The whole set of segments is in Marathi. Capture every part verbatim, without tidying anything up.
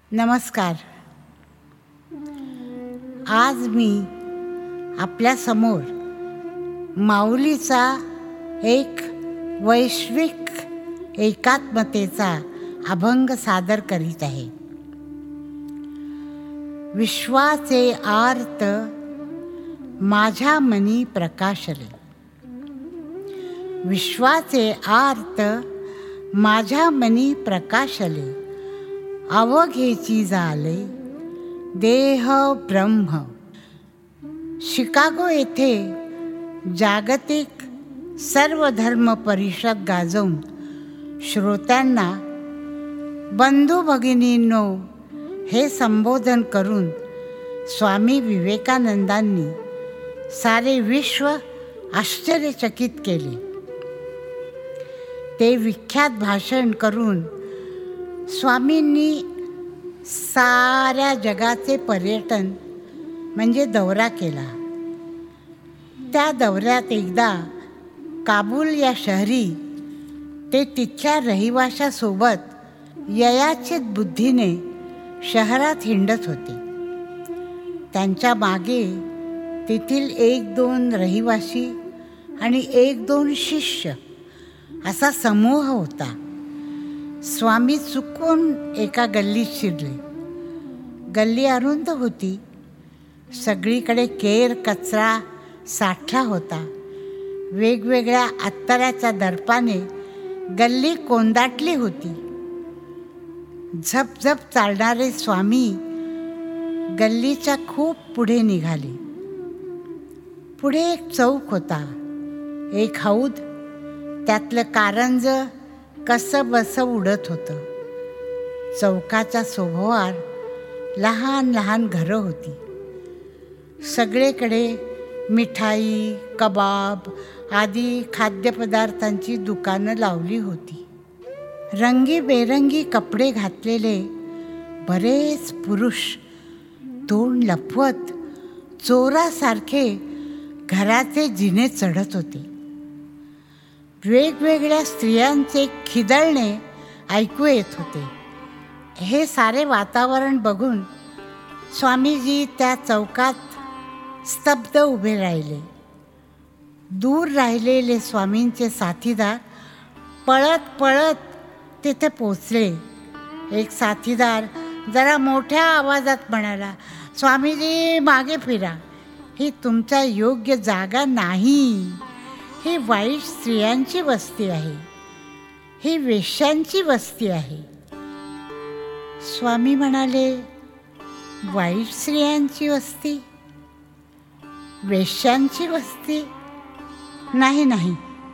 नमस्कार. आज मी आपल्यासमोर माऊलीचा एक वैश्विक एकात्मतेचा अभंग सादर करीत आहे. विश्वाचे आर्त माझ्या मनी प्रकाशले. विश्वाचे आर्त माझ्या मनी प्रकाशले. अवघेची झाले देह ब्रह्म. शिकागो येथे जागतिक सर्वधर्म परिषद गाजवून श्रोत्यांना बंधू भगिनींनो हे संबोधन करून स्वामी विवेकानंदांनी सारे विश्व आश्चर्यचकित केले. ते विख्यात भाषण करून स्वामींनी साऱ्या जगाचे पर्यटन म्हणजे दौरा केला. त्या दौऱ्यात एकदा काबूल या शहरी ते तिथल्या रहिवाशासोबत ययाचित बुद्धीने शहरात हिंडत होते. त्यांच्या मागे तेथील एक दोन रहिवासी आणि एक दोन शिष्य असा समूह होता. स्वामी चुकून एका गल्लीत शिरले. गल्ली अरुंद होती. सगळीकडे केर कचरा साठला होता. वेगवेगळ्या अत्तराच्या दर्पाने गल्ली कोंदाटली होती. झपझप चालणारे स्वामी गल्लीच्या खूप पुढे निघाले. पुढे एक चौक होता. एक हौद, त्यातलं कारंज कसं बसं उडत होतं. चौकाच्या सभोवार लहान लहान घरं होती. सगळीकडे मिठाई, कबाब आदी खाद्यपदार्थांची दुकानं लावली होती. रंगीबेरंगी कपडे घातलेले बरेच पुरुष तोंड लपवत चोरासारखे घराचे जिने चढत होते. वेगवेगळ्या स्त्रियांचे खिदळणे ऐकू येत होते. हे सारे वातावरण बघून स्वामीजी त्या चौकात स्तब्ध उभे राहिले. दूर राहिलेले स्वामींचे साथीदार पळत पळत तिथे पोचले. एक साथीदार जरा मोठ्या आवाजात म्हणाला, स्वामीजी मागे फिरा, ही तुमच्या योग्य जागा नाही. ही वाईट स्त्रियांची वस्ती आहे. ही वेश्यांची वस्ती आहे. स्वामी म्हणाले, वाईट स्त्रियांची वस्ती? वेश्यांची वस्ती? नाही नाही,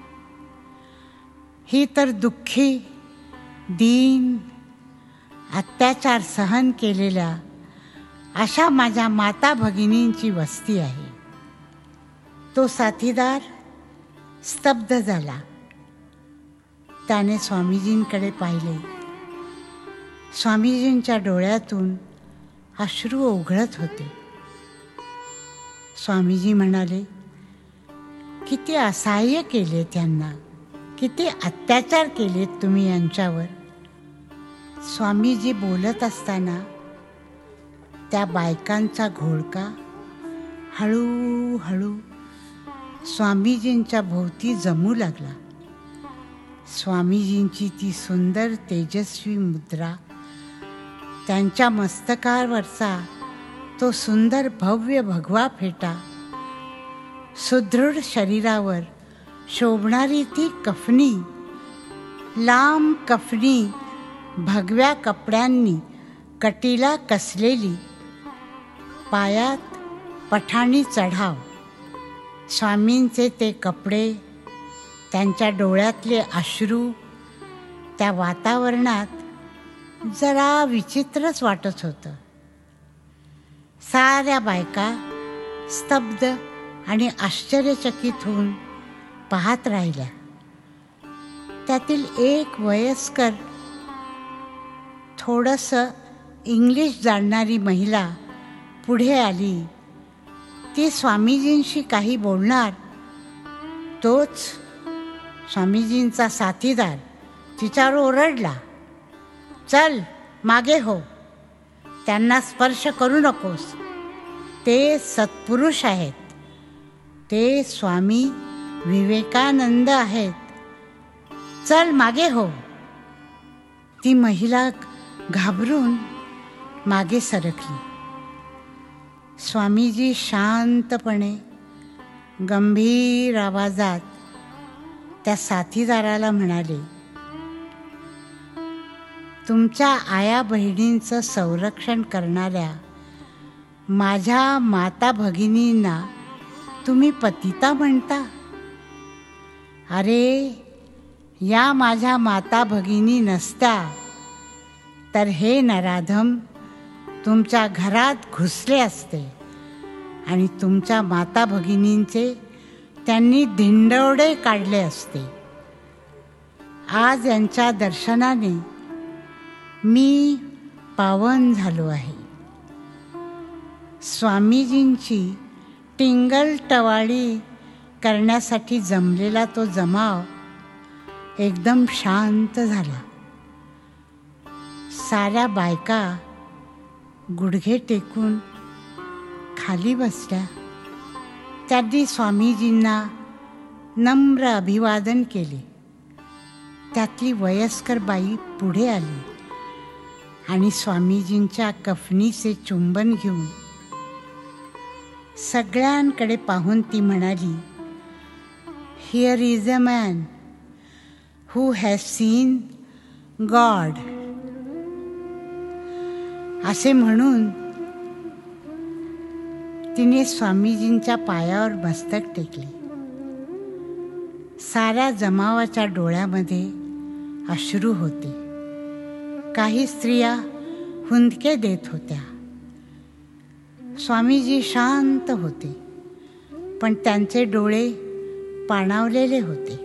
ही तर दुःखी, दीन, अत्याचार सहन केलेल्या अशा माझ्या माता भगिनींची वस्ती आहे. तो साथीदार स्तब्ध झाला. त्याने स्वामीजींकडे पाहिले. स्वामीजींच्या डोळ्यातून अश्रू ओघळत होते. स्वामीजी म्हणाले, किती असहाय्य केले त्यांना, किती अत्याचार केलेत तुम्ही यांच्यावर. स्वामीजी बोलत असताना त्या बायकांचा घोळका हळूहळू स्वामीजींच्या भोवती जमू लागला. स्वामीजींची ती सुंदर तेजस्वी मुद्रा, त्यांच्या मस्तकावरचा तो सुंदर भव्य भगवा फेटा, सुदृढ शरीरावर शोभणारी ती कफनी, लांब कफनी भगव्या कपड्यांनी कटीला कसलेली, पायात पठाणी चढाव. स्वामींचे ते कपडे, त्यांच्या डोळ्यातले अश्रू त्या वातावरणात जरा विचित्रच वाटत होतं. साऱ्या बायका स्तब्ध आणि आश्चर्यचकित होऊन पाहत राहिल्या. त्यातील एक वयस्कर थोडंसं इंग्लिश जाणणारी महिला पुढे आली. ती स्वामीजींशी काही बोलणार, तोच स्वामीजींचा साथीदार तिच्यावर ओरडला, चल मागे हो. त्यांना स्पर्श करू नकोस. ते सत्पुरुष आहेत. ते स्वामी विवेकानंद आहेत. चल मागे हो. ती महिला घाबरून मागे सरकली. स्वामीजी शांतपणे गंभीर आवाजात त्या साथीदाराला म्हणाले, तुमच्या आया बहिणींचं संरक्षण करणाऱ्या माझ्या माता भगिनींना तुम्ही पतिता म्हणता? अरे, या माझ्या माता भगिनी नसत्या तर हे नराधम तुमच्या घरात घुसले असते आणि तुमच्या माता भगिनींचे त्यांनी धिंडवडे काढले असते. आज यांच्या दर्शनाने मी पावन झालो आहे. स्वामीजींची टिंगलटवाळी करण्यासाठी जमलेला तो जमाव एकदम शांत झाला. साऱ्या बायका गुडघे टेकून खाली बसल्या. त्यांनी स्वामीजींना नम्र अभिवादन केले. त्यातली वयस्कर बाई पुढे आली आणि स्वामीजींच्या कफनीचे चुंबन घेऊन सगळ्यांकडे पाहून ती म्हणाली, here is a man who has seen God. असे म्हणून तिने स्वामीजींच्या पायावर मस्तक टेकले. साऱ्या जमावाच्या डोळ्यामध्ये अश्रू होते. काही स्त्रिया हुंदके देत होत्या. स्वामीजी शांत होते, पण त्यांचे डोळे पाणावलेले होते.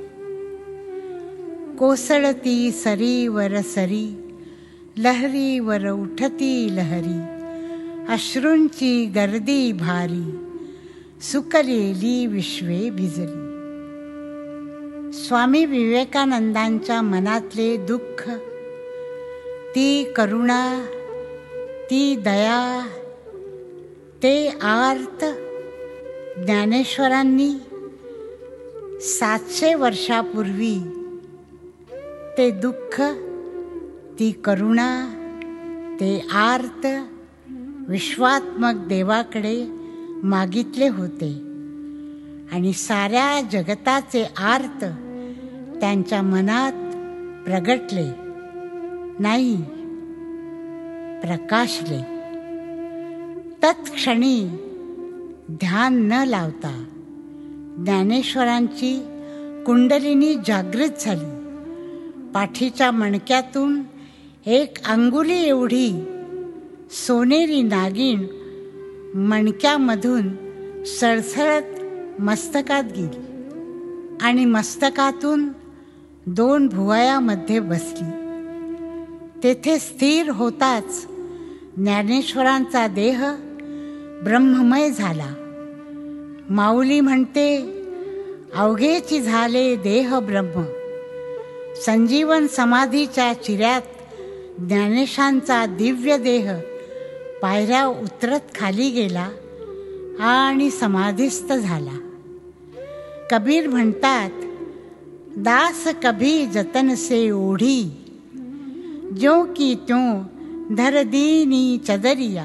कोसळती सरी वर सरी, लहरी वर उठती लहरी, अश्रूंची गर्दी भारी, सुकलेली विश्वे भिजली. स्वामी विवेकानंदांच्या मनातले दुःख, ती करुणा, ती दया, ते आर्त ज्ञानेश्वरांनी सातशे वर्षापूर्वी ते दुःख, ती करुणा, ते आर्त विश्वात्मक देवाकडे मागितले होते आणि साऱ्या जगताचे आर्त त्यांच्या मनात प्रगटले, नाही प्रकाशले. तत्क्षणी ध्यान न लावता ज्ञानेश्वरांची कुंडलिनी जागृत झाली. पाठीच्या मणक्यातून एक अंगुली एवढी सोनेरी नागिण मणक्यामधून सळसळत मस्तकात गेली आणि मस्तकातून दोन भुवयामध्ये बसली. तेथे स्थिर होताच ज्ञानेश्वरांचा देह ब्रह्ममय झाला. माऊली म्हणते, अवघेची झाले देह ब्रह्म. संजीवन समाधीच्या चिऱ्यात ज्ञानेशांचा दिव्य देह पायऱ्या उतरत खाली गेला आणि समाधीस्थ झाला. कबीर म्हणतात, दास कभी जतन से ओढी, ज्यों की त्यों धर दीनी चदरिया.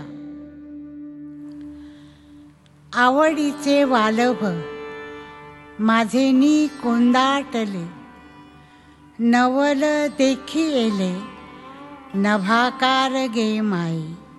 आवडीचे वालभ माझे नी कोंदाटले, नवल देखी येले नभाकार गे माई.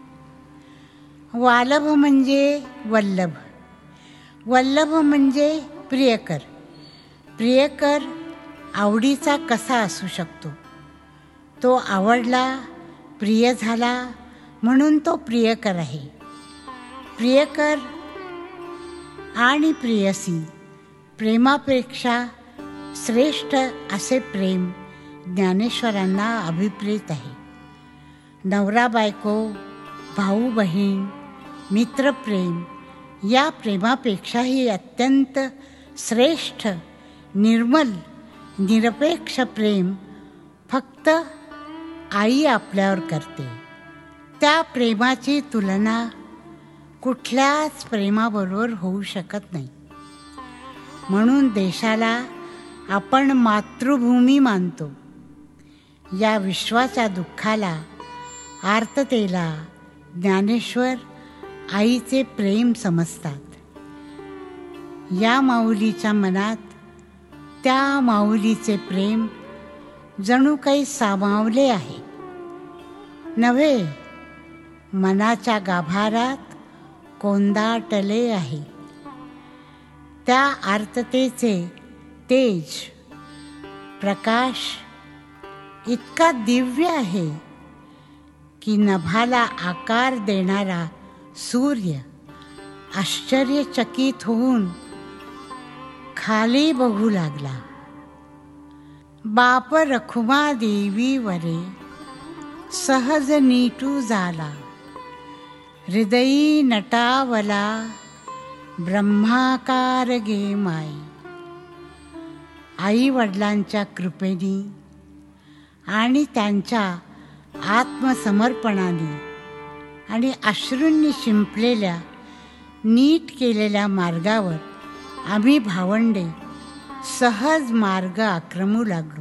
वालभ म्हणजे वल्लभ, वल्लभ म्हणजे प्रियकर. प्रियकर आवडीचा कसा असू शकतो? तो आवडला, प्रिय झाला म्हणून तो प्रियकर आहे. प्रियकर आणि प्रियसी, प्रेमापेक्षा श्रेष्ठ असे प्रेम ज्ञानेश्वरांना अभिप्रेत आहे. नवरा बायको, भाऊ बहीण, मित्रप्रेम या प्रेमापेक्षाही अत्यंत श्रेष्ठ, निर्मल, निरपेक्ष प्रेम फक्त आई आपल्यावर करते. त्या प्रेमाची तुलना कुठल्याच प्रेमाबरोबर होऊ शकत नाही. म्हणून देशाला आपण मातृभूमी मानतो. या विश्वाच्या दुःखाला, आर्ततेला ज्ञानेश्वर आईचे प्रेम समजतात. या माऊलीच्या मनात त्या माऊलीचे प्रेम जणू काही सामावले आहे. नव्हे, मनाच्या गाभारात कोंदाटले आहे. त्या आर्ततेचे तेज, प्रकाश इतका दिव्य आहे की नभाला आकार देणारा सूर्य आश्चर्यचकित होऊन खाली बघू लागला. बाप रखुमा देवी वरे सहज नीटू झाला, हृदयी नटावला ब्रह्माकार गे माई. आई वडिलांच्या कृपेने आणि त्यांच्या आत्मसमर्पणाने आणि अश्रूंनी शिंपलेल्या नीट केलेल्या मार्गावर आम्ही भावंडे सहज मार्ग आक्रमू लागलो.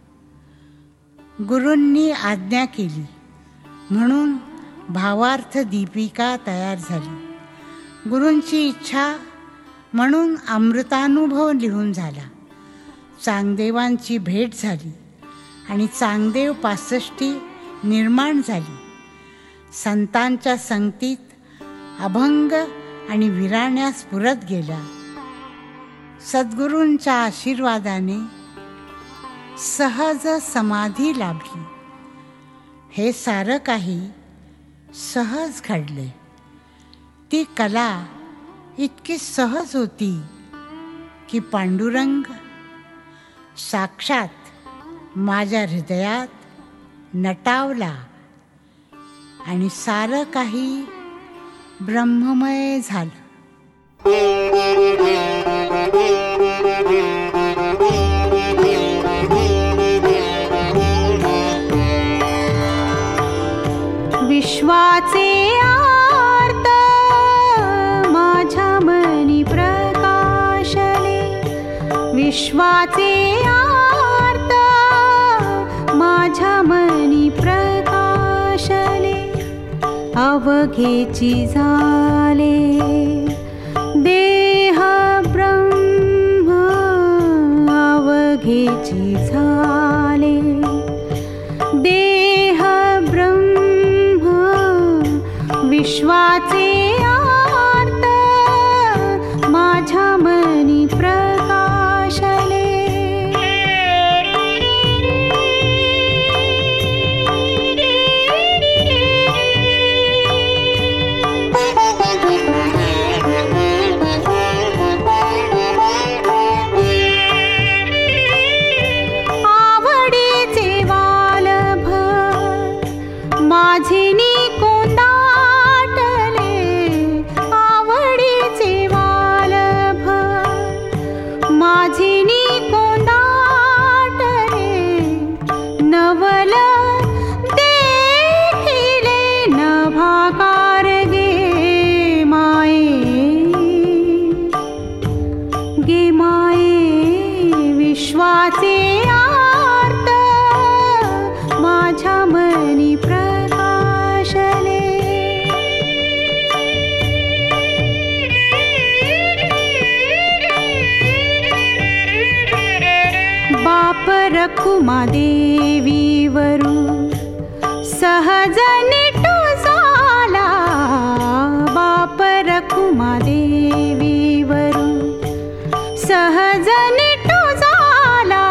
गुरूंनी आज्ञा केली म्हणून भावार्थ दीपिका तयार झाली. गुरूंची इच्छा म्हणून अमृतानुभव लिहून झाला. चांगदेवांची भेट झाली आणि चांगदेव पासष्टी निर्माण झाली. संतांच्या संगतीत अभंग आणि विराण्या स्फुरत गेल्या. सद्गुरूंच्या आशीर्वादाने सहज समाधी लाभली. हे सारं काही सहज घडले. ती कला इतकी सहज होती की पांडुरंग साक्षात माझ्या हृदयात नटावला आणि सारं काही ब्रह्ममय झालं. विश्वाचे आर्त माझ्या मनी प्रकाशले, विश्वाचे आर्त माझ्या मनी प्रकाशले, अवघेची झाले देह ब्रह्म, अवघेची झाले देह ब्रह्म, विश्वाचे आर्त माझ्या मनी प्रकाशले. आवडीचे वालभ माझिनी कोंदाटले, आवडीचे वालभ माझिनी कोंदाटले, नवल देखिले नभाकार गे माये, गे माये. विश्वाचे आर्त माझ्या मनी प्रकाशले. बाप रखुमा देवीवरू सहज निटू झाला, बाप रखुमा देवीवरू सहज निटू झाला,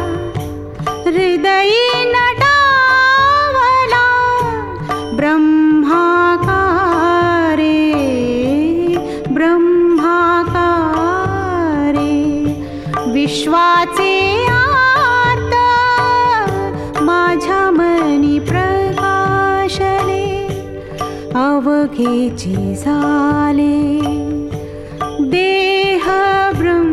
हृदयी नटावला ब्रह्माकारे, ब्रह्माकारे. विश्वाचे आर्त माझ्या मनी प्रकाशले, अवघेची झाले देह ब्रह्म.